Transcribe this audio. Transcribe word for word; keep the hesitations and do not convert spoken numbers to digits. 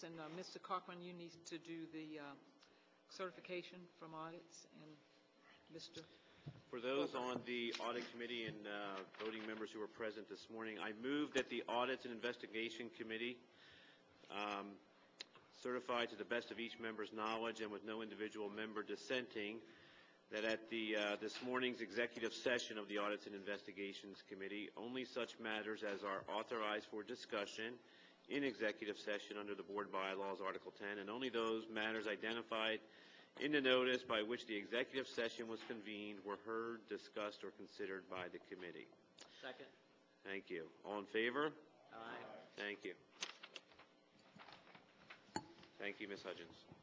audits, and uh, Mister Cochran, you need to do the uh, certification from audits, and Mister For those on the audit committee and uh, voting members who were present this morning, I move that the Audits and Investigation Committee um, certify to the best of each member's knowledge and with no individual member dissenting that at the uh, this morning's executive session of the Audits and Investigations Committee, only such matters as are authorized for discussion in executive session under the Board Bylaws, Article ten, and only those matters identified in the notice by which the executive session was convened were heard, discussed, or considered by the committee. Second. Thank you. All in favor? Aye. Thank you. Thank you, Miz Hudgens.